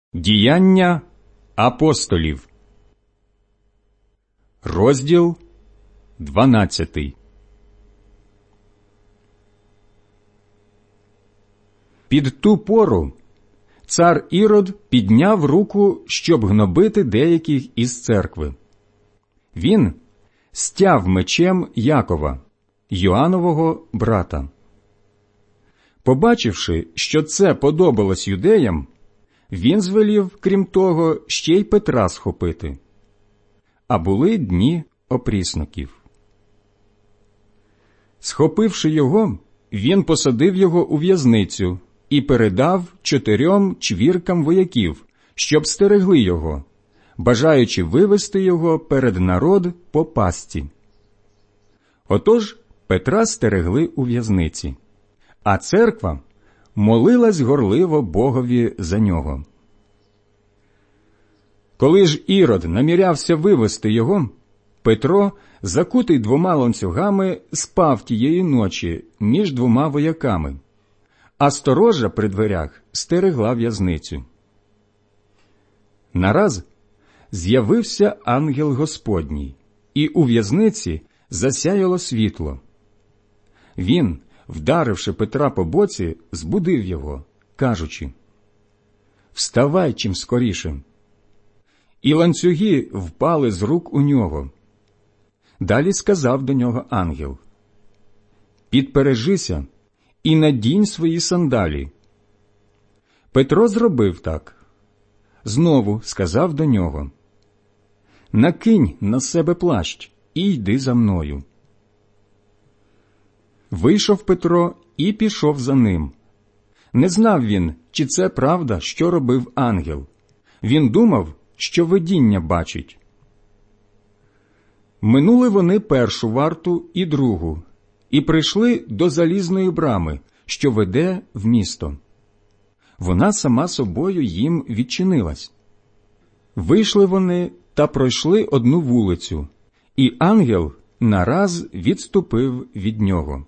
Діяння апостолів. Розділ 12. Під ту пору цар Ірод підняв руку, щоб гнобити деяких із церкви. Він стяв мечем Якова, Йоанового брата. Побачивши, що це подобалось юдеям, він звелів, крім того, ще й Петра схопити. А були дні опрісноків. Схопивши його, він посадив його у в'язницю і передав 4 чвіркам вояків, щоб стерегли його, бажаючи вивести його перед народ по пастці. Отож Петра стерегли у в'язниці, а церква молилась горливо Богові за нього. Коли ж Ірод намірявся вивести його, Петро, закутий 2 ланцюгами, спав тієї ночі між 2 вояками, а сторожа при дверях стерегла в'язницю. Нараз з'явився ангел Господній, і у в'язниці засяяло світло. Він, вдаривши Петра по боці, збудив його, кажучи: «Вставай чим скоріше!» І ланцюги впали з рук у нього. Далі сказав до нього ангел: «Підпережися і надінь свої сандалі». Петро зробив так. Знову сказав до нього: «Накинь на себе плащ і йди за мною». Вийшов Петро і пішов за ним. Не знав він, чи це правда, що робив ангел. Він думав, що видіння бачить. Минули вони 1 варту і 2, і прийшли до залізної брами, що веде в місто. Вона сама собою їм відчинилась. Вийшли вони та пройшли 1 вулицю, і ангел нараз відступив від нього.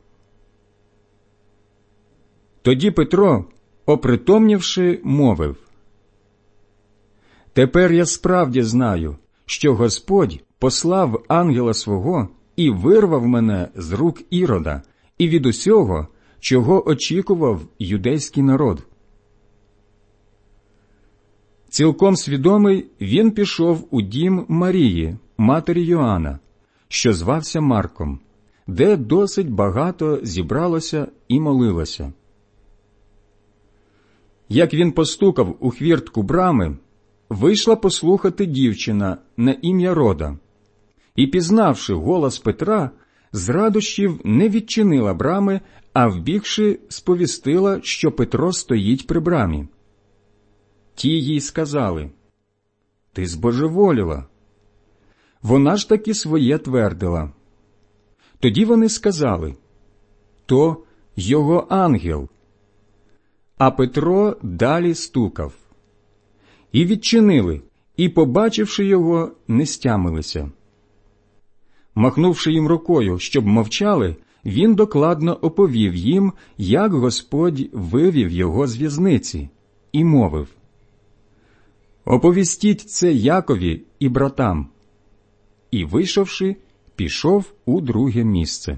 Тоді Петро, опритомнівши, мовив: «Тепер я справді знаю, що Господь послав ангела свого і вирвав мене з рук Ірода і від усього, чого очікував юдейський народ». Цілком свідомий він пішов у дім Марії, матері Йоанна, що звався Марком, де досить багато зібралося і молилося. Як він постукав у хвіртку брами, вийшла послухати дівчина на ім'я Рода, і, пізнавши голос Петра, з радощів не відчинила брами, а вбігши, сповістила, що Петро стоїть при брамі. Ті їй сказали: «Ти збожеволіла». Вона ж таки своє твердила. Тоді вони сказали: «То його ангел». А Петро далі стукав. І відчинили, і, побачивши його, не стямилися. Махнувши їм рукою, щоб мовчали, він докладно оповів їм, як Господь вивів його з в'язниці, і мовив: «Оповістіть це Якові і братам». І, вийшовши, пішов у друге місце.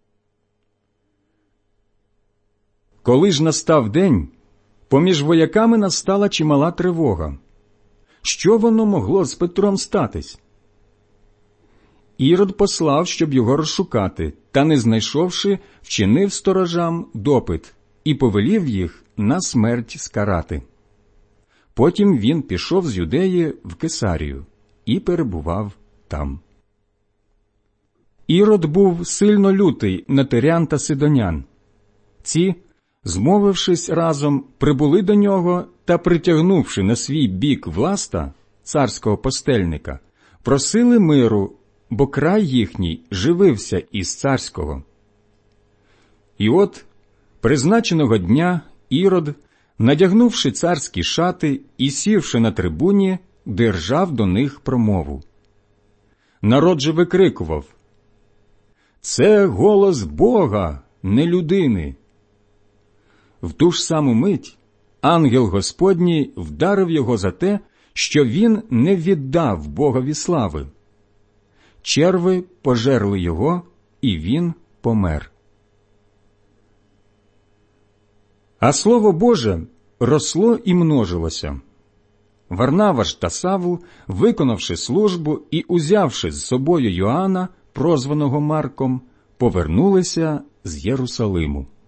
Коли ж настав день, поміж вояками настала чимала тривога. Що воно могло з Петром статись? Ірод послав, щоб його розшукати, та, не знайшовши, вчинив сторожам допит і повелів їх на смерть скарати. Потім він пішов з Юдеї в Кесарію і перебував там. Ірод був сильно лютий на тирян та сидонян. Ці, змовившись разом, прибули до нього та, притягнувши на свій бік Власта, царського постельника, просили миру, бо край їхній живився із царського. І от призначеного дня Ірод, надягнувши царські шати і сівши на трибуні, держав до них промову. Народ же викрикував: «Це голос Бога, не людини». В ту ж саму мить ангел Господній вдарив його за те, що він не віддав Богові слави. Черви пожерли його, і він помер. А Слово Боже росло і множилося. Варнава ж та Савл, виконавши службу і узявши з собою Йоанна, прозваного Марком, повернулися з Єрусалиму.